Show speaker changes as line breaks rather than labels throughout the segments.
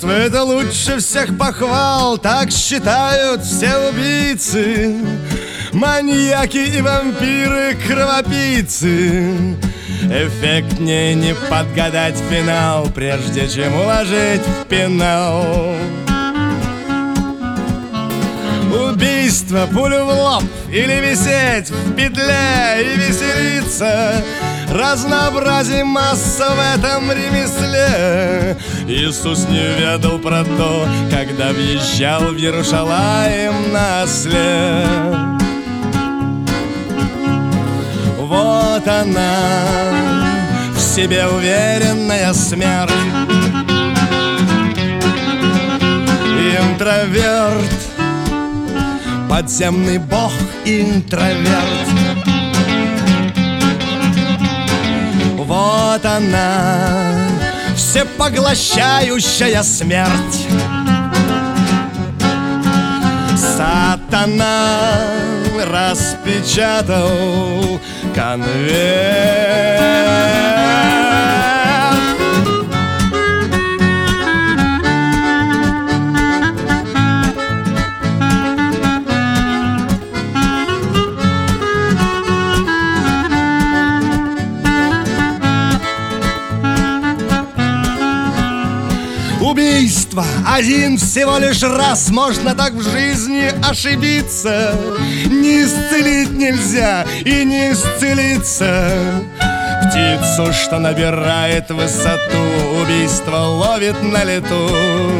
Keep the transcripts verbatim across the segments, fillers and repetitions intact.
Убийство — это лучше всех похвал, так считают все убийцы, маньяки и вампиры, кровопийцы. Эффектнее не подгадать финал, прежде чем уложить в пенал. Убийство, пулю в лоб или висеть в петле и веселиться. Разнообразие масса в этом ремесле. Иисус не ведал про то, когда въезжал в Иерушалаим на осле. Вот она, в себе уверенная смерть, интроверт, подземный бог интроверт. Вот она, всепоглощающая смерть. Сатана распечатал конверт. Убийство один всего лишь раз, можно так в жизни ошибиться. Не исцелить нельзя и не исцелиться. Птицу, что набирает высоту, убийство ловит на лету.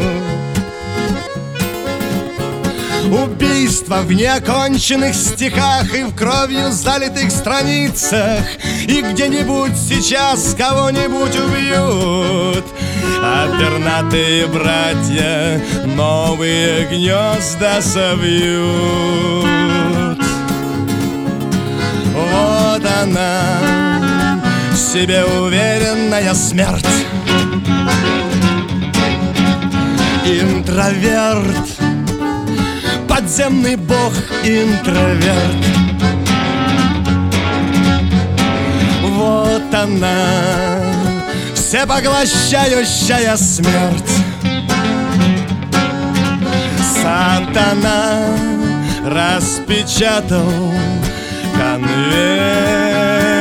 Убийство в неоконченных стихах и в кровью залитых страницах. И где-нибудь сейчас кого-нибудь убьют, а пернатые братья новые гнезда совьют. Вот она, в себе уверенная смерть, интроверт, подземный бог интроверт. Вот она, всепоглощающая смерть. Сатана распечатал конверт.